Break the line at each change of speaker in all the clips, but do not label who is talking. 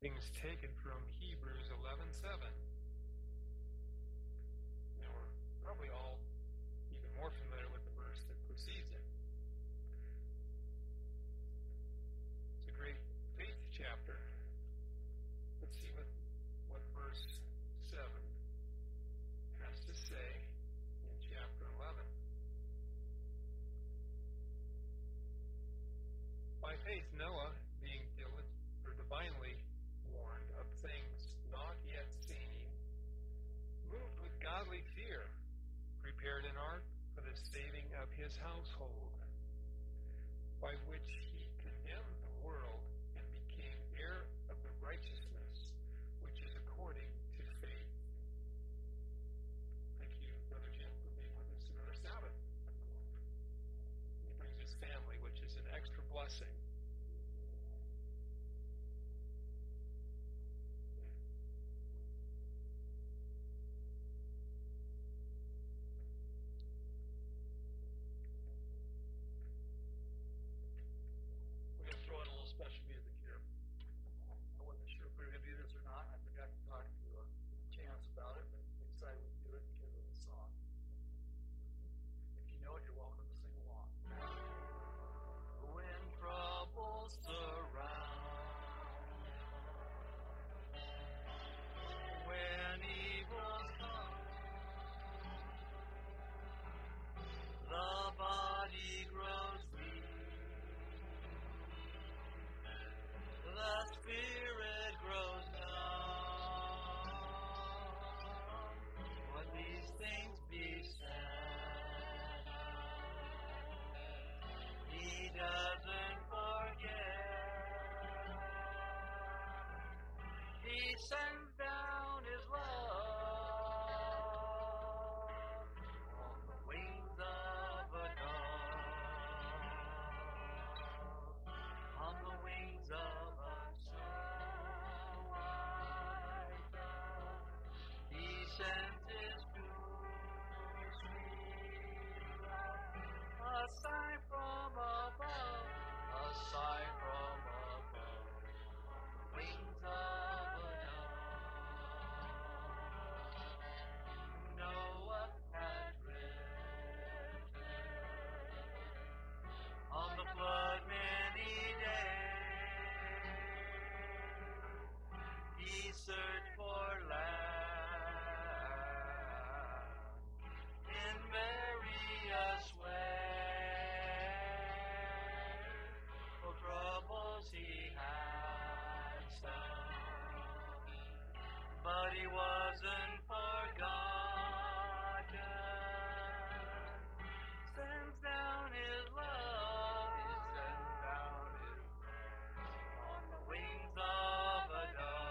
Things taken from Hebrews 11:7. Now we're probably all even more familiar with the verse that precedes it. It's a great faith chapter. Let's see what verse 7 has to say in chapter 11. By faith, Noah, being divinely warned of things not yet seen, moved with godly fear, prepared an ark for the saving of his household, by which he condemned the world and became heir of the righteousness which is according to faith. Thank you, Brother Jim, for being with us another Sabbath. He brings his family, which is an extra blessing.
We're going to throw in a little special music here. I wasn't sure if we were going to do this or not. I forgot to talk to Chance about it, but we decided we'd do it because of the song. If you know it, you're welcome to sing along. When troubles surround, when evils come, the body grows weak, the spirit grows numb. When these things beset, He doesn't forget. He sends down His love on the wings of a dove, on the wings of a snow white dove. He sent His pure, sweet love, a sign from above, a sign from above, on the wings of a dove. Noah had written on the flood many days. He searched for land in various ways. For troubles he had some, but he wasn't forgotten. Sends down His love, He sends down His love on the wings of a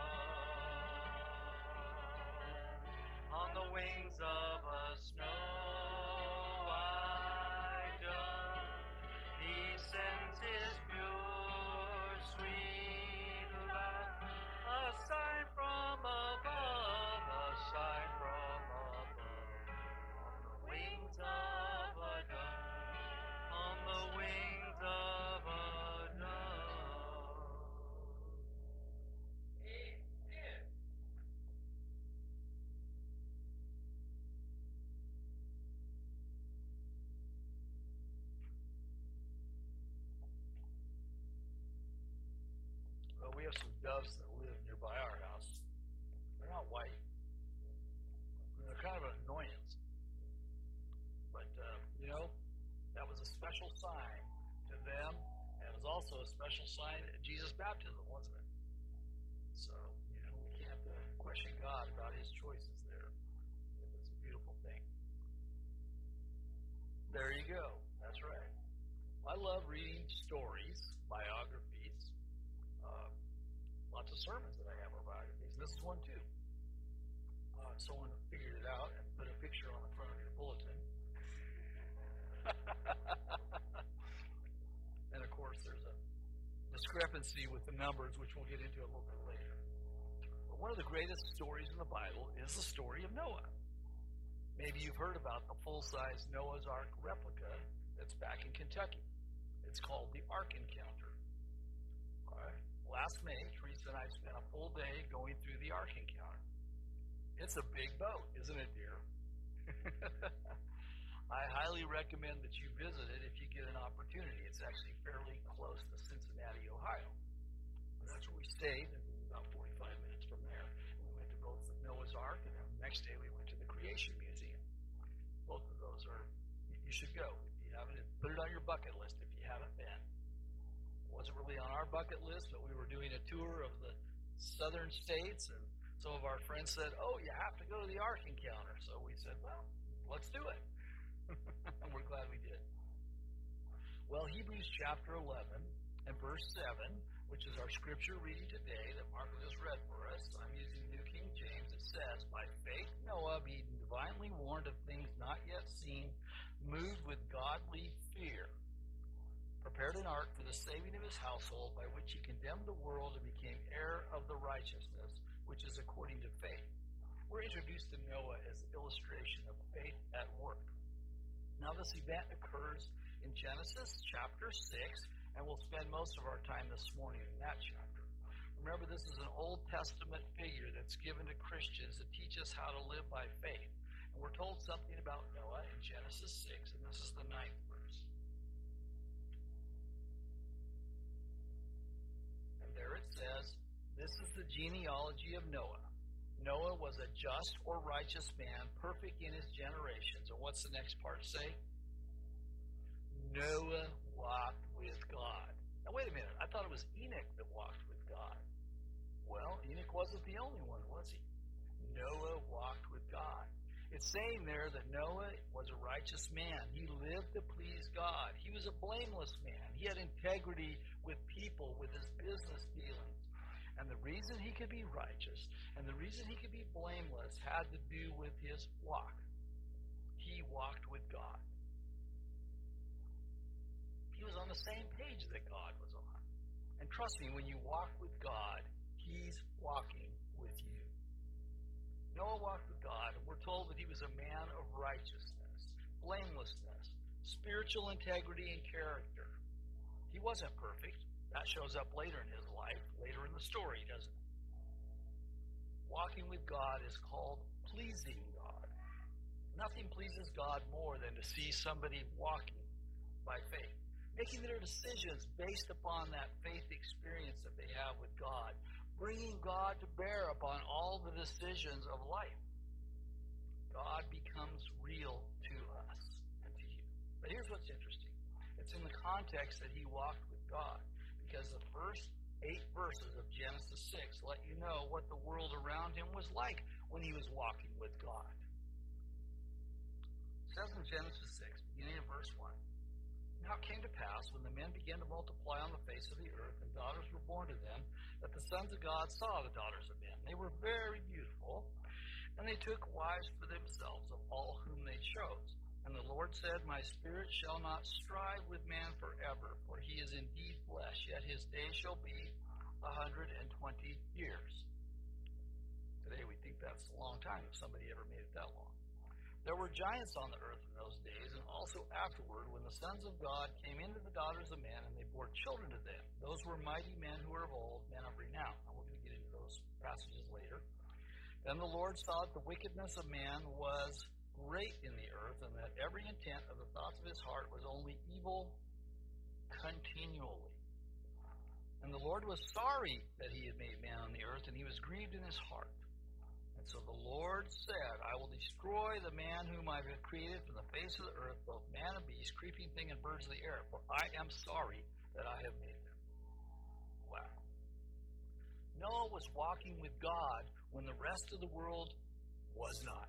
dove, on the wings of a snow white dove. He sends His pure, sweet love, a sign from above, a sign from above, on the wings of a dove, on the wings of a dove. Amen. Well, we have some doves that live nearby our house. They're not white. They're kind of an annoyance. But, that was a special sign to them, and it was also a special sign at Jesus' baptism, wasn't it? So, we can't question God about His choices there. It was a beautiful thing. There you go. That's right. I love reading stories, biographies. Lots of sermons that I have are biographies. This is one too. Someone figured it out and put a picture on the front of your bulletin. And of course, there's a discrepancy with the numbers, which we'll get into a little bit later. But one of the greatest stories in the Bible is the story of Noah. Maybe you've heard about the full-size Noah's Ark replica that's back in Kentucky. It's called the Ark Encounter. All right. last May, Teresa and I spent a full day going through the Ark Encounter. It's a big boat, isn't it, dear? I highly recommend that you visit it if you get an opportunity. It's actually fairly close to Cincinnati, Ohio. And that's where we stayed, and about 45 minutes from there. We went to both the Noah's Ark, and then the next day we went to the Creation Museum. Both of those are, you should go. If you haven't, put it on your bucket list if you haven't been. It wasn't really on our bucket list, but we were doing a tour of the southern states, and some of our friends said, oh, you have to go to the Ark Encounter. So we said, well, let's do it. And we're glad we did. Well, Hebrews chapter 11 and verse 7, which is our scripture reading today that Mark just read for us. I'm using New King James. It says, by faith Noah, being divinely warned of things not yet seen, moved with godly fear, prepared an ark for the saving of his household, by which he condemned the world and became heir of the righteousness, which is according to faith. We're introduced to Noah as an illustration of faith at work. Now, this event occurs in Genesis chapter 6, and we'll spend most of our time this morning in that chapter. Remember, this is an Old Testament figure that's given to Christians to teach us how to live by faith. And we're told something about Noah in Genesis 6, and this is the 9th verse. And there it says, this is the genealogy of Noah. Noah was a just or righteous man, perfect in his generations. And what's the next part say? Noah walked with God. Now, wait a minute. I thought it was Enoch that walked with God. Well, Enoch wasn't the only one, was he? Noah walked with God. It's saying there that Noah was a righteous man. He lived to please God. He was a blameless man. He had integrity with people, with his business dealings. And the reason he could be righteous and the reason he could be blameless had to do with his walk. He walked with God. He was on the same page that God was on. And trust me, when you walk with God, he's walking with you. Noah walked with God, and we're told that he was a man of righteousness, blamelessness, spiritual integrity, and character. He wasn't perfect. That shows up later in his life, later in the story, doesn't it? Walking with God is called pleasing God. Nothing pleases God more than to see somebody walking by faith, making their decisions based upon that faith experience that they have with God, bringing God to bear upon all the decisions of life. God becomes real to us and to you. But here's what's interesting. It's in the context that he walked with God. Because the first 8 verses of Genesis 6 let you know what the world around him was like when he was walking with God. It says in Genesis 6, beginning in verse 1, now it came to pass, when the men began to multiply on the face of the earth, and daughters were born to them, that the sons of God saw the daughters of men. They were very beautiful, and they took wives for themselves of all whom they chose. And the Lord said, my spirit shall not strive with man forever, for he is indeed flesh, yet his days shall be 120 years. Today we think that's a long time, if somebody ever made it that long. There were giants on the earth in those days, and also afterward, when the sons of God came into the daughters of men, and they bore children to them. Those were mighty men who were of old, men of renown. Now we're going to get into those passages later. Then the Lord saw that the wickedness of man was great in the earth, and that every intent of the thoughts of his heart was only evil continually. And the Lord was sorry that he had made man on the earth, and he was grieved in his heart. And so the Lord said, I will destroy the man whom I have created from the face of the earth, both man and beast, creeping thing, and birds of the air, for I am sorry that I have made them. Wow. Noah was walking with God when the rest of the world was not.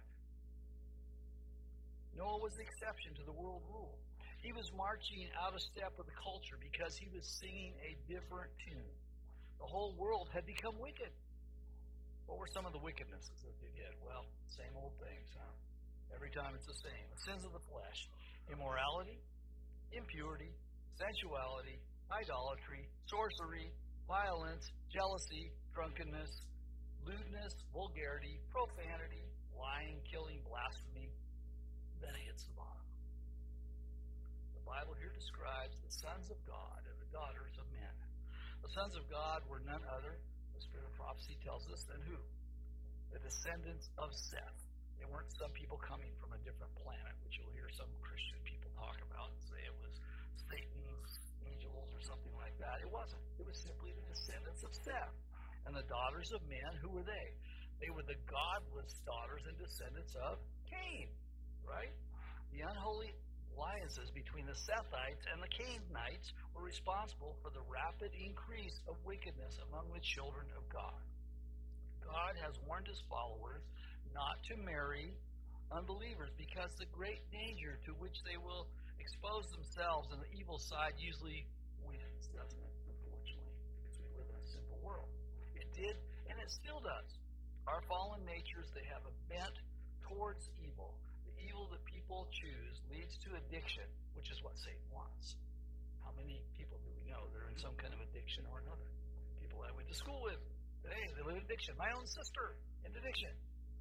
Noah was the exception to the world rule. He was marching out of step with the culture because he was singing a different tune. The whole world had become wicked. What were some of the wickednesses that they did? Well, same old things, huh? Every time it's the same. The sins of the flesh. Immorality, impurity, sensuality, idolatry, sorcery, violence, jealousy, drunkenness, lewdness, vulgarity, profanity, lying, killing, blasphemy. Then it hits the bottom. The Bible here describes the sons of God and the daughters of men. The sons of God were none other, the spirit of prophecy tells us, than who? The descendants of Seth. They weren't some people coming from a different planet, which you'll hear some Christian people talk about and say it was Satan's angels or something like that. It wasn't. It was simply the descendants of Seth. And the daughters of men, who were they? They were the godless daughters and descendants of Cain, right? The unholy alliances between the Sethites and the Cainites were responsible for the rapid increase of wickedness among the children of God. God has warned his followers not to marry unbelievers because the great danger to which they will expose themselves and the evil side usually wins, doesn't it? Unfortunately, because we live in a simple world. It did, and it still does. Our fallen natures, they have a bent towards evil. The evil that people choose leads to addiction, which is what Satan wants. How many people do we know that are in some kind of addiction or another? People I went to school with today, they live in addiction. My own sister in addiction.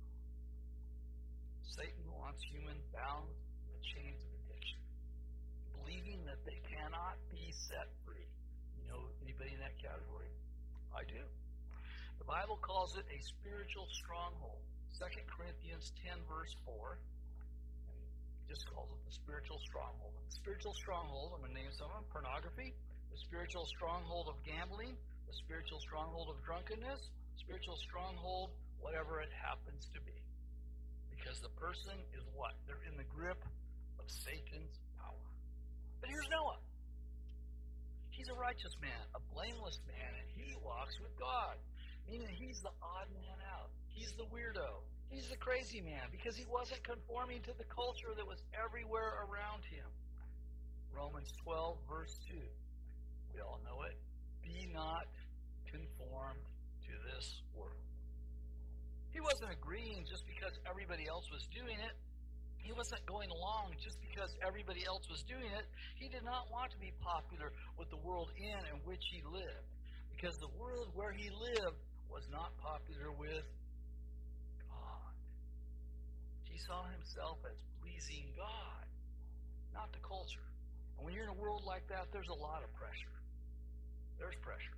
Satan wants human bound in the chains of addiction, believing that they cannot be set free. You know anybody in that category? I do. The Bible calls it a spiritual stronghold. 2 Corinthians 10 verse 4 just calls it the spiritual stronghold. The spiritual stronghold, I'm going to name some of them: pornography, the spiritual stronghold of gambling, the spiritual stronghold of drunkenness, spiritual stronghold, whatever it happens to be. Because the person is what? They're in the grip of Satan's power. But here's Noah. He's a righteous man, a blameless man, and he walks with God. Meaning he's the odd man out. He's the weirdo. He's the crazy man because he wasn't conforming to the culture that was everywhere around him. Romans 12, verse 2. We all know it. Be not conformed to this world. He wasn't agreeing just because everybody else was doing it. He wasn't going along just because everybody else was doing it. He did not want to be popular with the world in and which he lived, because the world where he lived was not popular with God. He saw himself as pleasing God, not the culture. And when you're in a world like that, there's a lot of pressure. There's pressure.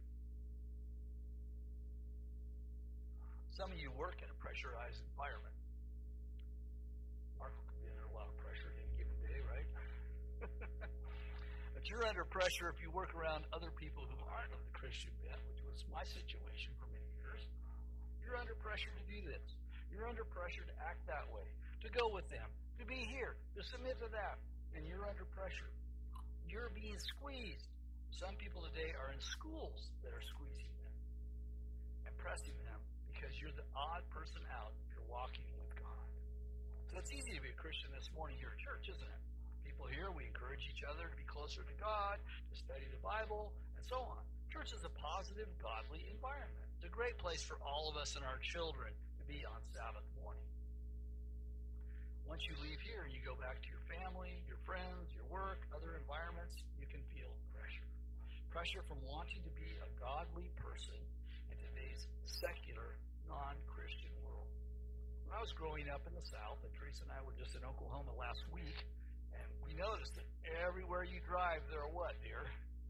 Some of you work in a pressurized environment. Mark could be under a lot of pressure in a given day, right? But you're under pressure if you work around other people who aren't of the Christian bent, which was my situation for many years. You're under pressure to do this. You're under pressure to act that way, to go with them, to be here, to submit to that. And you're under pressure. You're being squeezed. Some people today are in schools that are squeezing them and pressing them, because you're the odd person out if you're walking with God. So it's easy to be a Christian this morning here at church, isn't it? People here, we encourage each other to be closer to God, to study the Bible, and so on. Church is a positive, godly environment. It's a great place for all of us and our children to be on Sabbath morning. Once you leave here and you go back to your family, your friends, your work, other environments, you can feel pressure. Pressure from wanting to be a godly person in today's secular, non-Christian world. When I was growing up in the South, and Teresa and I were just in Oklahoma last week, and we noticed that everywhere you drive, there are what, dear?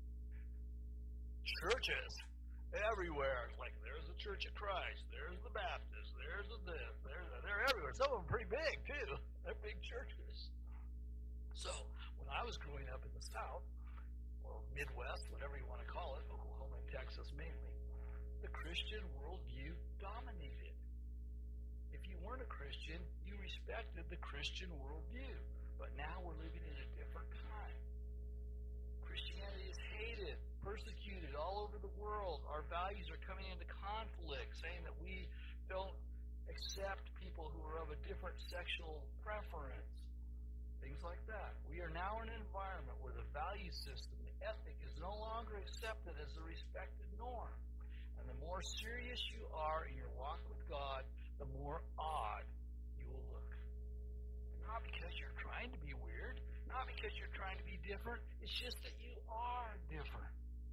Churches. Everywhere. It's like, there's the Church of Christ, there's the Baptist, there's the this, they're everywhere. Some of them pretty big, too. They're big churches. So, when I was growing up in the South, or Midwest, whatever you want to call it, Oklahoma and Texas mainly, the Christian worldview dominated. If you weren't a Christian, you respected the Christian worldview. But now we're living in a different time. Christianity is hated, persecuted all over the world. Our values are coming into conflict, saying that we don't accept people who are of a different sexual preference. Things like that. We are now in an environment where the value system, the ethic, is no longer accepted as the respected norm. And the more serious you are in your walk with God, the more odd you will look. Not because you're trying to be weird, not because you're trying to be different, it's just that you are different.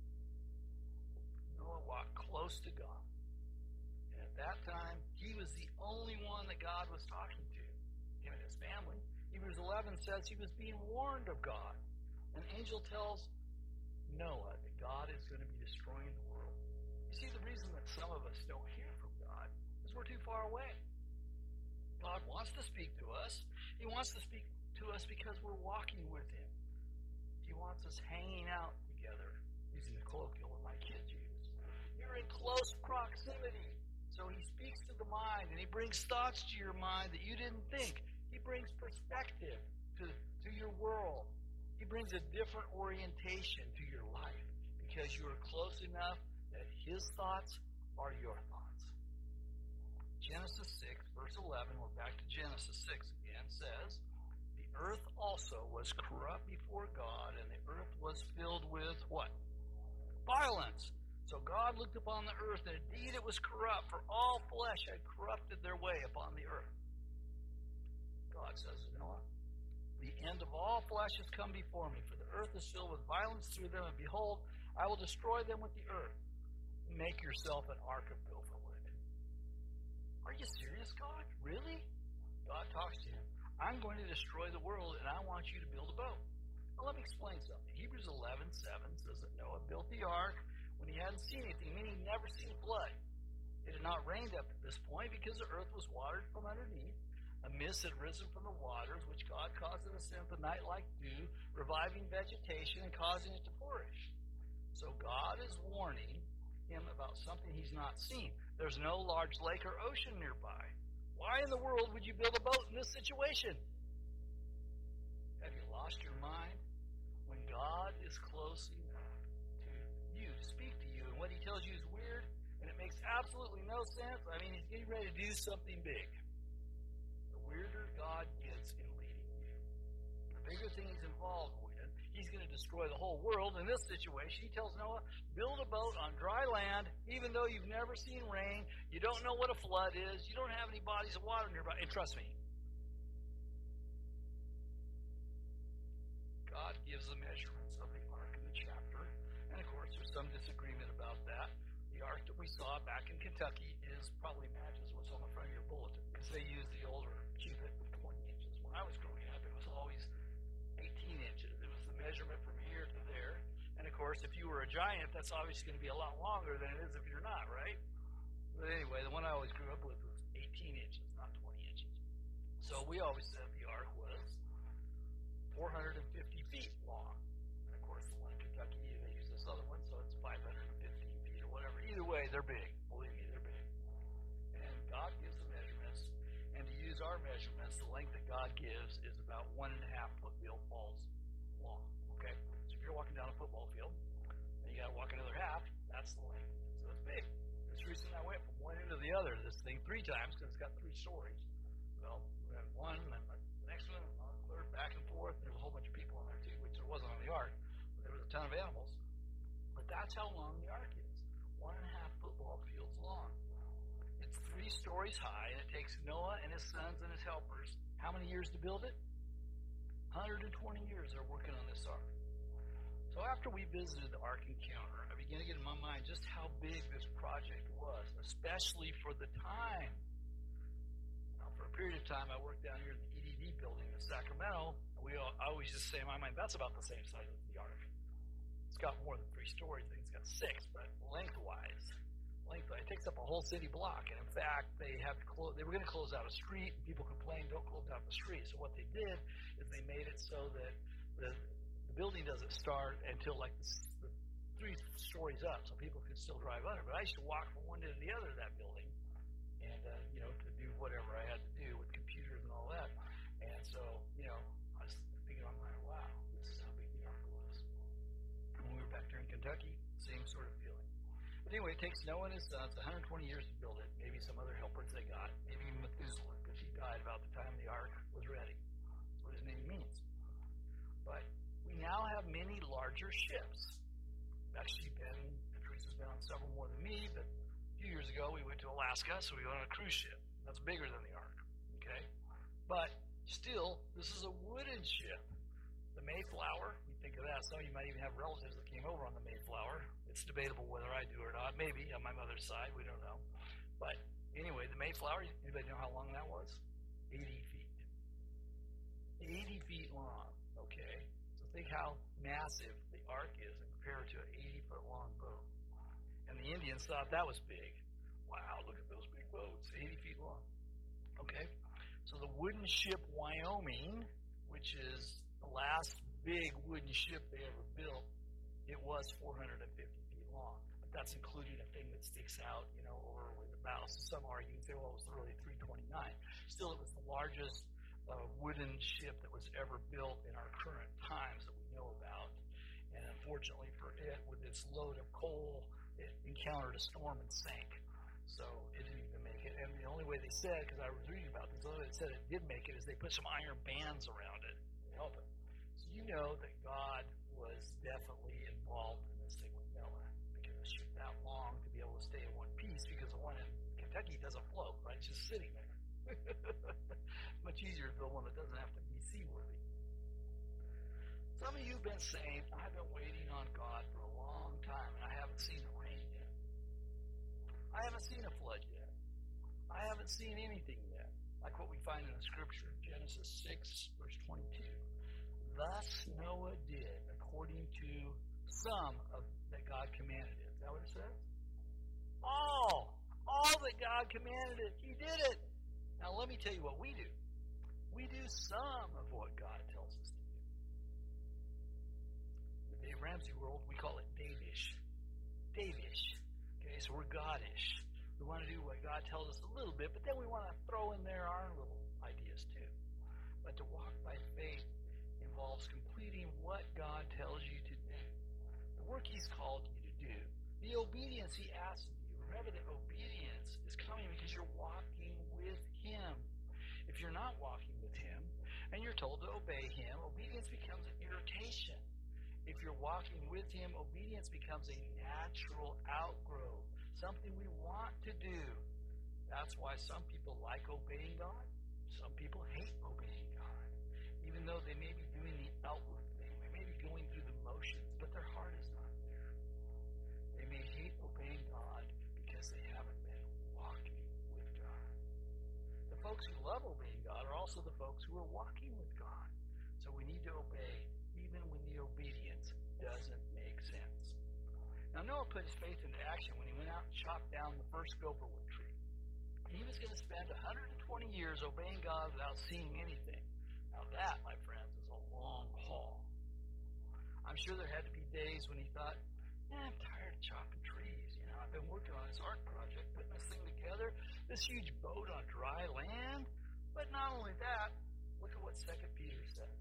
Noah walked close to God. And at that time, he was the only one that God was talking to, him and his family. Hebrews 11 says he was being warned of God. An angel tells Noah that God is going to be destroying the world. You see, the reason that some of us don't hear from God is we're too far away. God wants to speak to us. He wants to speak to us because we're walking with Him. He wants us hanging out together, using the colloquial that my kids use. You're in close proximity. So He speaks to the mind, and He brings thoughts to your mind that you didn't think. He brings perspective to your world. He brings a different orientation to your life because you are close enough that His thoughts are your thoughts. Genesis 6, verse 11, we're back to Genesis 6 again, says, the earth also was corrupt before God, and the earth was filled with what? Violence. So God looked upon the earth, and indeed it was corrupt, for all flesh had corrupted their way upon the earth. God says to Noah, the end of all flesh has come before me, for the earth is filled with violence through them, and behold, I will destroy them with the earth. Make yourself an ark of gopher wood. Are you serious, God? Really? God talks to him. I'm going to destroy the world, and I want you to build a boat. Well, let me explain something. Hebrews 11:7 says that Noah built the ark when he hadn't seen anything, meaning he'd never seen a flood. It had not rained up at this point because the earth was watered from underneath. A mist had risen from the waters, which God caused to descend the night like dew, reviving vegetation and causing it to flourish. So God is warning him about something he's not seen. There's no large lake or ocean nearby. Why in the world would you build a boat in this situation? Have you lost your mind? When God is close enough to you, to speak to you, and what he tells you is weird, and it makes absolutely no sense, I mean, he's getting ready to do something big. The weirder God gets in leading you, the bigger thing he's involved with, he's going to destroy the whole world. In this situation, he tells Noah, build a boat on dry land, even though you've never seen rain, you don't know what a flood is, you don't have any bodies of water nearby, and trust me, God gives the measurements of the ark in the chapter, and of course there's some disagreement about that. The ark that we saw back in Kentucky is probably matches what's on the front of your bulletin, because they use the older cubit of 20 inches. When I was growing up, it was always 18 inches. It was the measurement from here to there. And of course, if you were a giant, that's obviously going to be a lot longer than it is if you're not, right? But anyway, the one I always grew up with was 18 inches, not 20 inches. So we always said the ark was 450 feet long. And of course, the one in Kentucky, they use this other one, so it's 515 feet or whatever. Either way, they're big. Believe me, they're big. And God gives the measurements. And to use our measurements, the length that God gives is about 1.5 football balls long. Okay? So if you're walking down a football field, and you got to walk another half, that's the length. So it's big. This reason I went from one end to the other, this thing 3 times, because it's got 3 stories. Well, we had one, and then the next one, and the third, back and forth. There's a whole bunch of people in there too, which there wasn't on the ark. But there was a ton of animals. But that's how long the ark is. 1.5 football fields long. It's 3 stories high, and it takes Noah and his sons and his helpers how many years to build it? 120 years they're working on this ark. So after we visited the Ark Encounter, I began to get in my mind just how big this project was, especially for the time. Now, for a period of time, I worked down here in the EDD building in Sacramento. I always just say in my mind, that's about the same size as the ark. It's got more than 3 stories. I think it's got 6, but lengthwise, it takes up a whole city block. And in fact, they were going to close out a street, and people complained, don't close out the street. So what they did is they made it so that the building doesn't start until like the 3 stories up, so people could still drive under. But I used to walk from one end to the other of that building, and to do whatever I had to do with computers and all that. And so, I was thinking on my mind, wow, this is how big the ark was. When we were back there in Kentucky, same sort of feeling. But anyway, it takes Noah and his sons 120 years to build it. Maybe some other helpers they got, maybe even Methuselah, because he died about the time the ark was ready. That's what his name means. But we now have many larger ships. Actually, Teresa's been on several more than me, but a few years ago we went to Alaska, so we went on a cruise ship. That's bigger than the ark, okay? But still, this is a wooden ship. The Mayflower, you think of that, some of you might even have relatives that came over on the Mayflower. It's debatable whether I do or not. Maybe on my mother's side, we don't know. But anyway, the Mayflower, anybody know how long that was? 80 feet. 80 feet long, okay? So think how massive the ark is and compare it to an 80-foot long boat. And the Indians thought that was big. Wow, look at those big boats, 80 feet long. Okay, so the wooden ship Wyoming, which is the last big wooden ship they ever built, it was 450 feet long. But that's including a thing that sticks out, over with the bow. So some argue and say, well, it was really 329. Still, it was the largest wooden ship that was ever built in our current times that we know about. And unfortunately for it, with its load of coal, it encountered a storm and sank. So it didn't even make it. And the only way they said, because I was reading about this, the only way they said it did make it is they put some iron bands around it to help it. So you know that God was definitely involved in this thing with Noah, because a ship that long to be able to stay in one piece, because the one in Kentucky doesn't float, right? It's just sitting there. Much easier to build one that doesn't have to be seaworthy. Some of you have been saying, I've been waiting on God for a long time, and I haven't seen it rain yet. I haven't seen a flood yet. I haven't seen anything yet. Like what we find in the scripture, Genesis 6, verse 22. Thus Noah did according to some of that God commanded it. Is that what it says? All that God commanded it, he did it. Now let me tell you what we do. We do some of what God tells us to do. In the Dave Ramsey world, we call it Davish. Davish. Okay, so we're Godish. We want to do what God tells us a little bit, but then we want to throw in there our little ideas too. But to walk by faith involves completing what God tells you to do. The work he's called you to do. The obedience he asks of you. Remember that obedience is coming because you're walking with him. If you're not walking with him and you're told to obey him, obedience becomes an irritation. If you're walking with him, obedience becomes a natural outgrowth, something we want to do. That's why some people like obeying God. Some people hate obeying God. Even though they may be doing the outward thing, they may be going through the motions, but their heart is not there. They may hate obeying God because they haven't been walking with God. The folks who love obeying God are also the folks who are walking with God. So we need to obey even when the obedience doesn't make sense. Now Noah put his faith into action when he went out and chopped down the first gopherwood tree. He was going to spend 120 years obeying God without seeing anything. Now that, my friends, is a long haul. I'm sure there had to be days when he thought, I'm tired of chopping trees. I've been working on this art project, putting this thing together, this huge boat on dry land. But not only that, look at what 2 Peter says.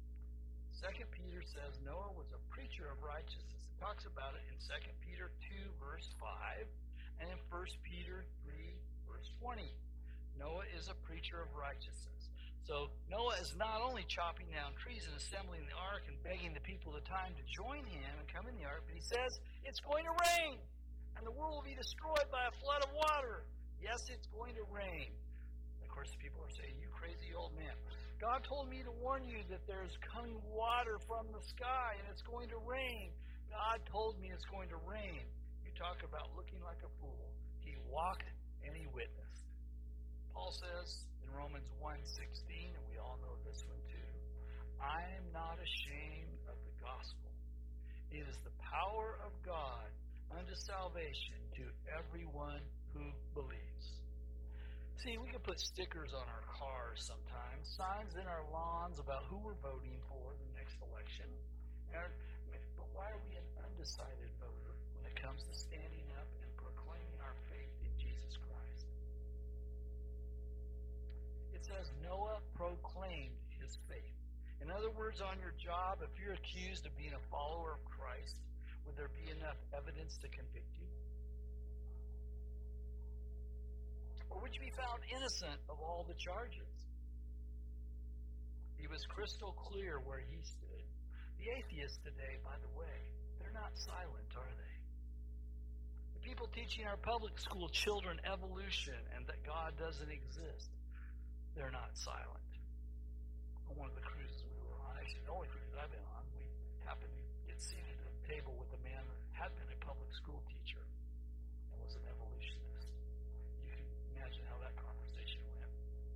2 Peter says Noah was a preacher of righteousness. It talks about it in 2 Peter 2, verse 5, and in 1 Peter 3, verse 20. Noah is a preacher of righteousness. So Noah is not only chopping down trees and assembling the ark and begging the people the time to join him and come in the ark, but he says it's going to rain, and the world will be destroyed by a flood of water. Yes, it's going to rain. Of course, people are saying, you crazy old man. God told me to warn you that there's coming water from the sky and it's going to rain. God told me it's going to rain. You talk about looking like a fool. He walked and he witnessed. Paul says in Romans 1:16, and we all know this one too, I am not ashamed of the gospel. It is the power of God unto salvation to everyone who believes. See, we can put stickers on our cars sometimes, signs in our lawns about who we're voting for the next election. But why are we an undecided voter when it comes to standing up and proclaiming our faith in Jesus Christ? It says Noah proclaimed his faith. In other words, on your job, if you're accused of being a follower of Christ, would there be enough evidence to convict you? Or would you be found innocent of all the charges? He was crystal clear where he stood. The atheists today, by the way, they're not silent, are they? The people teaching our public school children evolution and that God doesn't exist, they're not silent. On one of the cruises we were on, actually the only cruise I've been on, we happened to get seated at a table with a man that had been a public school teacher and was an evolutionist. Imagine how that conversation went.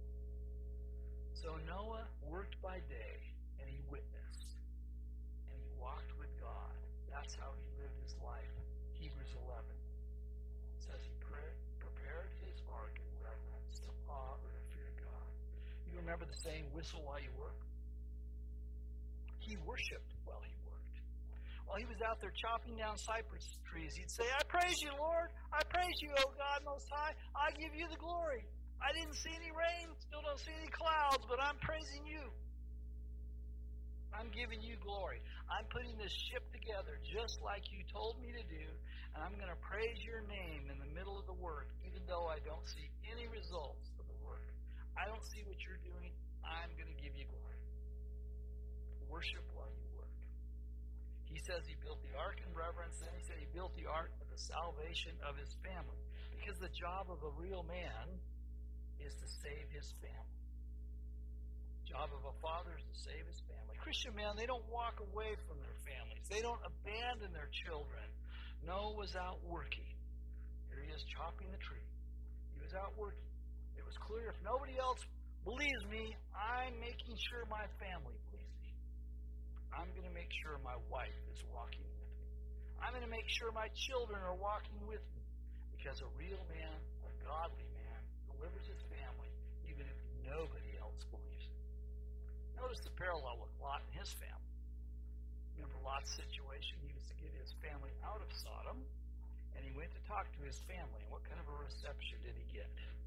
So Noah worked by day, and he witnessed, and he walked with God That's how he lived his life. Hebrews 11 says he prepared his ark in reverence to awe or to fear God. You remember the saying, whistle while you work? He worshipped while he worked. While he was out there chopping down cypress trees, he'd say, I praise you, Lord. I praise you, O God Most High. I give you the glory. I didn't see any rain, still don't see any clouds, but I'm praising you. I'm giving you glory. I'm putting this ship together just like you told me to do, and I'm going to praise your name in the middle of the work, even though I don't see any results of the work. I don't see what you're doing. I'm going to give you glory. Worship while you work. He says he built the ark in reverence. Then he said he built the ark for the salvation of his family, because the job of a real man is to save his family. The job of a father is to save his family. Christian men, they don't walk away from their families. They don't abandon their children. Noah was out working. Here he is chopping the tree. He was out working. It was clear, if nobody else believes me, I'm making sure my family believes me. I'm going to make sure my wife is walking with me. I'm going to make sure my children are walking with me. Because a real man, a godly man, delivers his family even if nobody else believes it. Notice the parallel with Lot and his family. Remember Lot's situation? He was to get his family out of Sodom, and he went to talk to his family. And what kind of a reception did he get?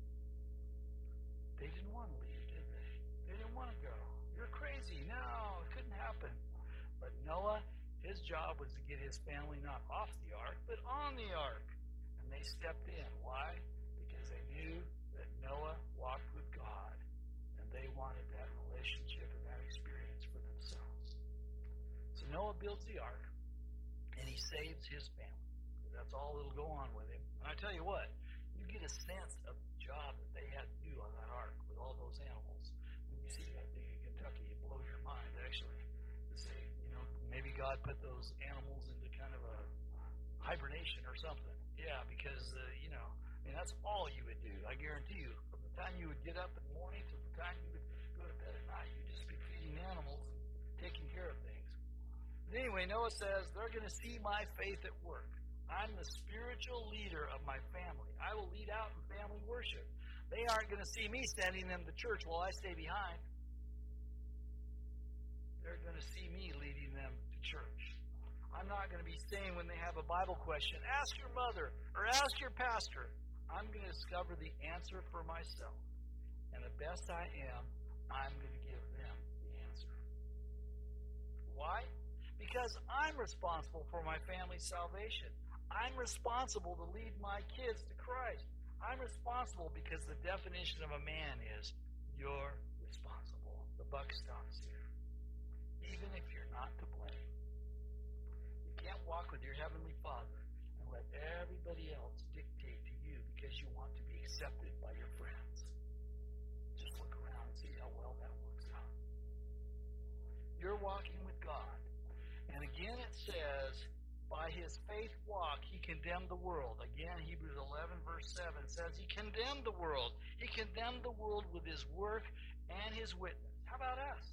They didn't want to leave, did they? They didn't want to go. You're crazy. No, it couldn't happen. But Noah, his job was to get his family not off the ark, but on the ark. And they stepped in. Why? Because they knew that Noah walked with God, and they wanted that relationship and that experience for themselves. So Noah builds the ark, and he saves his family. That's all that'll go on with him. And I tell you what, you get a sense of the job that they had to do on that ark with all those animals. When you see that thing in Kentucky, it blows your mind, actually. To say, maybe God put those animals into kind of a hibernation or something. Yeah, because, that's all you would do. I guarantee you, from the time you would get up in the morning to the time you would go to bed at night, you'd just be feeding animals and taking care of things. But anyway, Noah says, they're going to see my faith at work. I'm the spiritual leader of my family. I will lead out in family worship. They aren't going to see me standing in the church while I stay behind. They're going to see me leading them to church. I'm not going to be saying when they have a Bible question, ask your mother or ask your pastor. I'm going to discover the answer for myself. And the best I am, I'm going to give them the answer. Why? Because I'm responsible for my family's salvation. I'm responsible to lead my kids to Christ. I'm responsible because the definition of a man is you're responsible. The buck stops here. Even if you're not to blame. You can't walk with your Heavenly Father and let everybody else dictate to you because you want to be accepted by your friends. Just look around and see how well that works out. You're walking with God. And again it says, by his faith walk, he condemned the world. Again, Hebrews 11, verse 7 says he condemned the world. He condemned the world with his work and his witness. How about us?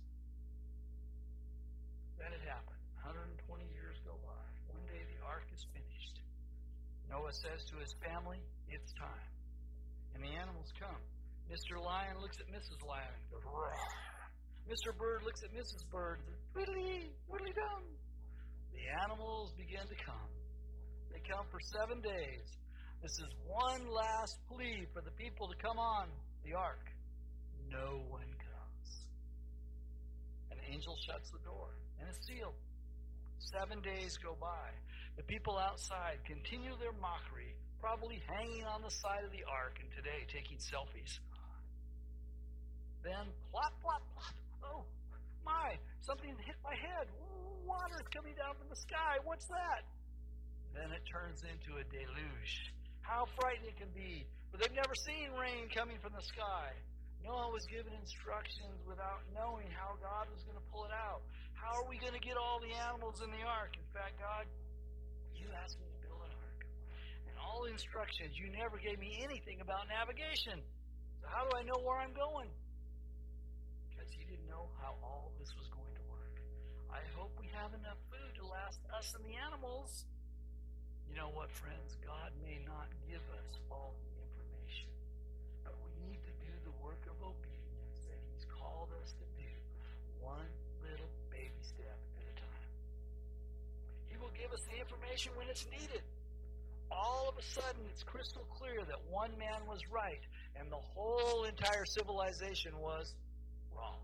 Then it happened. 120 years go by. One day the ark is finished. Noah says to his family, it's time. And the animals come. Mr. Lion looks at Mrs. Lion and goes, roar. Mr. Bird looks at Mrs. Bird and says, twiddly, twiddly dum. The animals begin to come. They come for 7 days. This is one last plea for the people to come on the ark. No one comes. An angel shuts the door, and it's sealed. 7 days go by. The people outside continue their mockery, probably hanging on the side of the ark and today taking selfies. Then plop, plop, plop. Oh, my, something hit my head. Water is coming down from the sky. What's that? Then it turns into a deluge. How frightening it can be. But they've never seen rain coming from the sky. Noah was given instructions without knowing how God was going to pull it out. How are we going to get all the animals in the ark? In fact, God, you asked me to build an ark. And all the instructions, you never gave me anything about navigation. So how do I know where I'm going? Because you didn't know how all this was going to work. I hope we have enough food to last us and the animals. You know what, friends? God may not give us all the information, but we need to do the work of obedience that He's called us to do, one little baby step at a time. He will give us the information when it's needed. All of a sudden, it's crystal clear that one man was right and the whole entire civilization was wrong.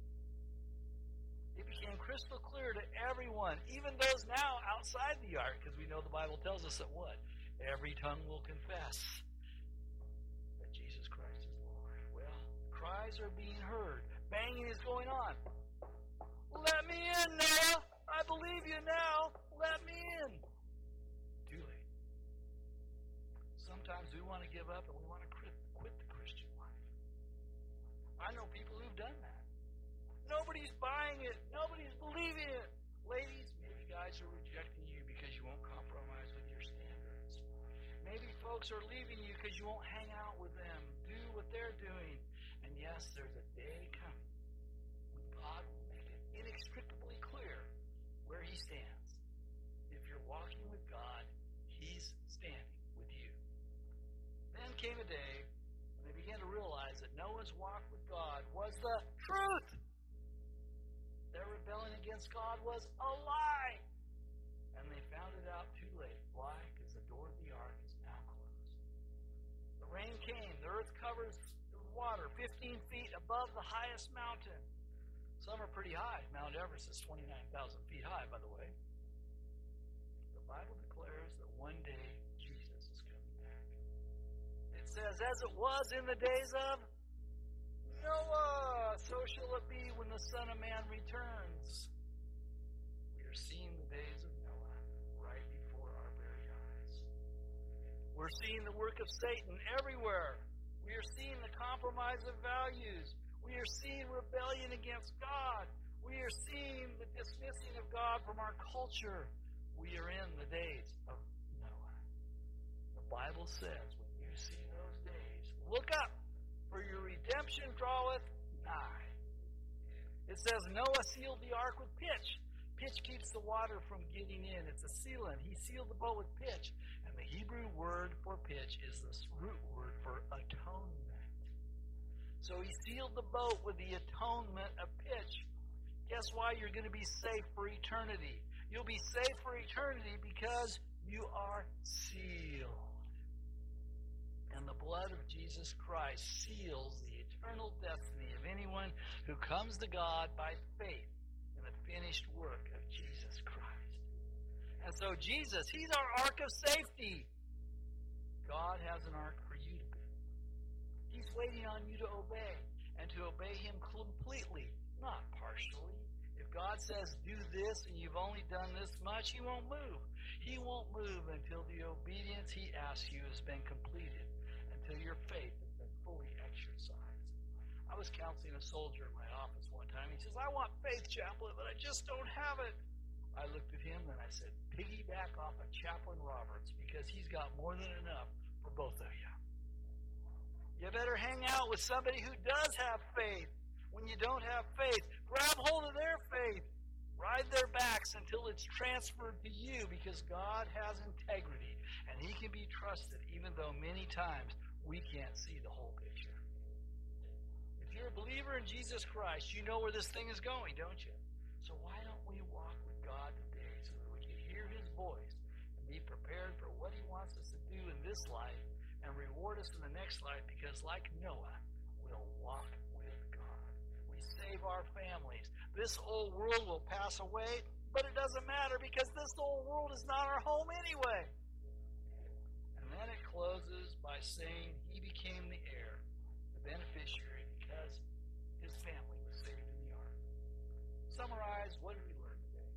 It became crystal clear to everyone, even those now outside the ark, because we know the Bible tells us that what? Every tongue will confess that Jesus Christ is Lord. Well, cries are being heard. Banging is going on. Let me in, Noah! I believe you now! Let me in! Too late. Sometimes we want to give up and we want to quit the Christian life. I know people who've done that. Nobody's buying it. Nobody's believing it. Ladies, maybe guys are rejecting you because you won't compromise with your standards. Maybe folks are leaving you because you won't hang out with them, do what they're doing. And yes, there's a day coming when God will make it inextricably clear where He stands. If you're walking with God, He's standing with you. Then came a day when they began to realize that Noah's walk with God was the truth. Their rebellion against God was a lie. And they found it out too late. Why? Because the door of the ark is now closed. The rain came. The earth covers the water 15 feet above the highest mountain. Some are pretty high. Mount Everest is 29,000 feet high, by the way. The Bible declares that one day Jesus is coming back. It says, as it was in the days of Noah, so shall it be when the Son of Man returns. We are seeing the days of Noah right before our very eyes. We're seeing the work of Satan everywhere. We are seeing the compromise of values. We are seeing rebellion against God. We are seeing the dismissing of God from our culture. We are in the days of Noah. The Bible says, when you see those days, look up, for your redemption draweth nigh. It says Noah sealed the ark with pitch. Pitch keeps the water from getting in. It's a sealant. He sealed the boat with pitch. And the Hebrew word for pitch is the root word for atonement. So he sealed the boat with the atonement of pitch. Guess why you're going to be safe for eternity? You'll be safe for eternity because you are sealed. And the blood of Jesus Christ seals the eternal destiny of anyone who comes to God by faith in the finished work of Jesus Christ. And so Jesus, He's our ark of safety. God has an ark for you to build. He's waiting on you to obey, and to obey Him completely, not partially. If God says, do this, and you've only done this much, He won't move. He won't move until the obedience He asks you has been completed, until your faith has been fully exercised. I was counseling a soldier in my office one time. He says, I want faith, chaplain, but I just don't have it. I looked at him and I said, piggyback off of Chaplain Roberts, because he's got more than enough for both of you. You better hang out with somebody who does have faith. When you don't have faith, grab hold of their faith. Ride their backs until it's transferred to you, because God has integrity and He can be trusted, even though many times we can't see the whole picture. If you're a believer in Jesus Christ, you know where this thing is going, don't you? So why don't we walk with God today so that we can hear His voice and be prepared for what He wants us to do in this life and reward us in the next life, because like Noah, we'll walk with God. We save our families. This old world will pass away, but it doesn't matter, because this old world is not our home anyway. And then it closes by saying He became the heir, the beneficiary, because His family was saved in the ark. Summarize, what did we learn today?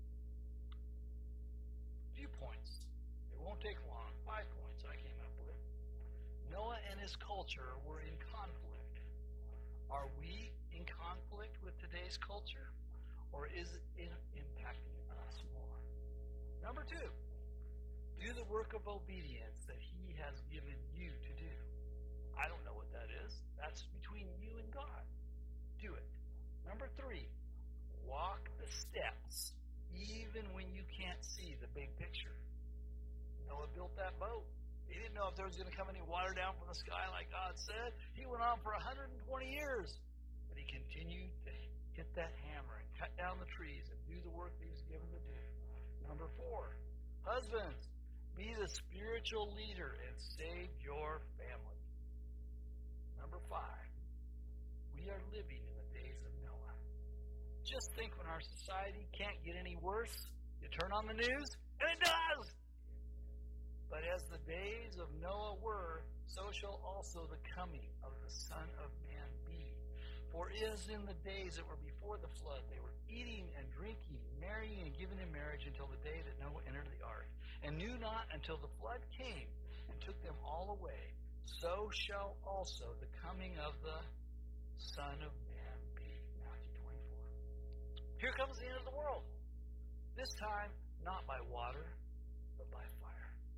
A few points. It won't take long. 5 points I came up with. Noah and his culture were in conflict. Are we in conflict with today's culture, or is it impacting us more? Number 2, do the work of obedience that He has given you to do. I don't know what that is. That's between you and God. Do it. Number 3, walk the steps even when you can't see the big picture. Noah built that boat. He didn't know if there was going to come any water down from the sky like God said. He went on for 120 years. But he continued to hit that hammer and cut down the trees and do the work he was given to do. Number 4, husbands, be the spiritual leader and save your family. Number 5, we are living in the days of Noah. Just think when our society can't get any worse, you turn on the news, and it does! But as the days of Noah were, so shall also the coming of the Son of Man be. For as in the days that were before the flood, they were eating and drinking, marrying and giving in marriage until the day that Noah entered the ark, and knew not until the flood came and took them all away. So shall also the coming of the Son of Man be. Matthew 24. Here comes the end of the world. This time, not by water, but by fire.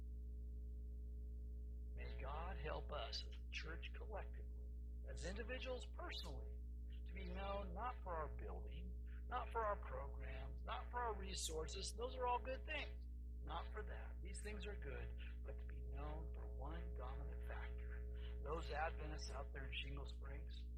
May God help us as a church collectively, as individuals personally, to be known not for our building, not for our programs, not for our resources. Those are all good things. Not for that. These things are good, but to be known for one dominant factor. Those Adventists out there in Shingle Springs,